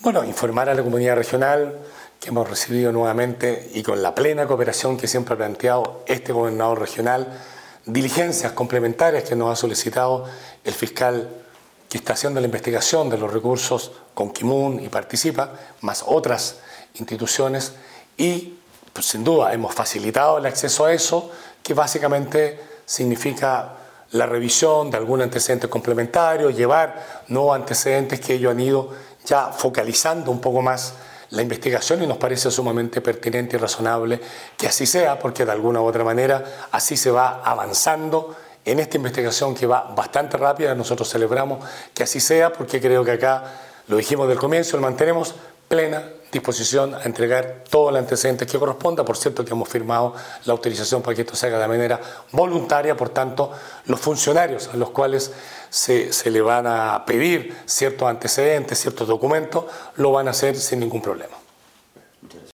Bueno, informar a la comunidad regional que hemos recibido nuevamente y con la plena cooperación que siempre ha planteado este gobernador regional, diligencias complementarias que nos ha solicitado el fiscal que está haciendo la investigación de los recursos con Kimun y Participa, más otras instituciones, y pues, sin duda hemos facilitado el acceso a eso, que básicamente significa la revisión de algún antecedente complementario, llevar nuevos antecedentes que ellos han ido ya focalizando un poco más la investigación, y nos parece sumamente pertinente y razonable que así sea, porque de alguna u otra manera así se va avanzando en esta investigación que va bastante rápida. Nosotros celebramos que así sea, porque creo que acá, lo dijimos del comienzo, lo mantenemos plena disposición a entregar todo el antecedente que corresponda. Por cierto, que hemos firmado la autorización para que esto se haga de manera voluntaria. Por tanto, los funcionarios a los cuales se le van a pedir ciertos antecedentes, ciertos documentos, lo van a hacer sin ningún problema.